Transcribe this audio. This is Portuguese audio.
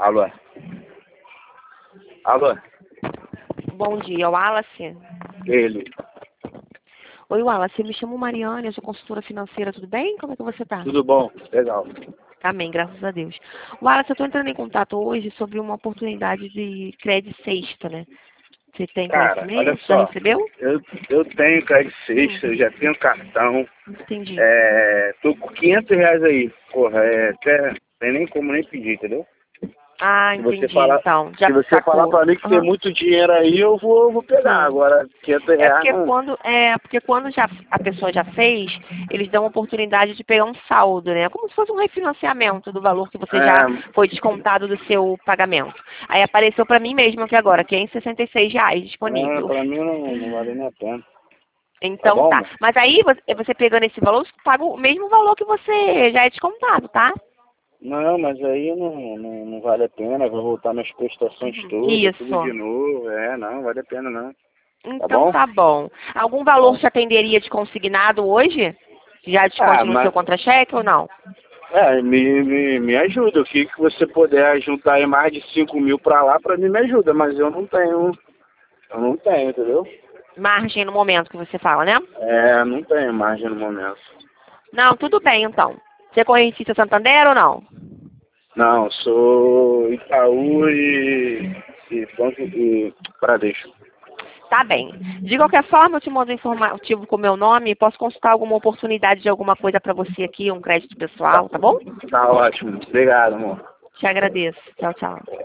Alô? Alô? Bom dia, Wallace. Ele. Oi, Wallace, eu me chamo Mariane, eu sou consultora financeira, tudo bem? Como é que você tá? Tudo bom? Legal. Amém, graças a Deus. Wallace, eu estou entrando em contato hoje sobre uma oportunidade de crédito sexta, né? Você tem Cara, olha conhecimento? Já só. recebeu? Eu tenho crédito sexta, eu já tenho cartão. Entendi. Tô com R$ 500 aí. Porra, até tem nem como nem pedir, entendeu? Ah, Se você entendi, falar, então. se Já você falar sacou. pra mim que tem Aham. muito dinheiro aí, eu vou pegar. Sim. Agora, R$ 500 não. Porque quando já, a pessoa já fez, eles dão a oportunidade de pegar um saldo, né? Como se fosse um refinanciamento do valor que você já foi descontado do seu pagamento. Aí apareceu para mim mesmo aqui agora, que é em R$ 66 disponível. Pra mim não vale nem a pena. Tá Então bom, tá. mano? Mas aí você pegando esse valor, você paga o mesmo valor que você já é descontado, tá? Não, mas aí não vale a pena, vai voltar nas prestações todas, tudo de Isso. novo. Não vale a pena não. Tá Então bom? tá bom. Algum valor Bom. te atenderia de consignado hoje? Já Ah, desconte no seu mas contra-cheque ou não? me ajuda. O que você puder juntar aí mais de 5.000 pra lá, pra mim me ajuda, mas eu não tenho. Eu não tenho, entendeu? Margem no momento que você fala, né? Não tenho margem no momento. Não, tudo bem então. Você é correntista Santander ou não? Não, sou Itaú e Banco e Bradesco. Tá bem. De qualquer forma, eu te mando um informativo com o meu nome. Posso consultar alguma oportunidade de alguma coisa para você aqui, um crédito Tá, pessoal, tá bom? tá ótimo. Obrigado, amor. Te agradeço. Tchau, tchau.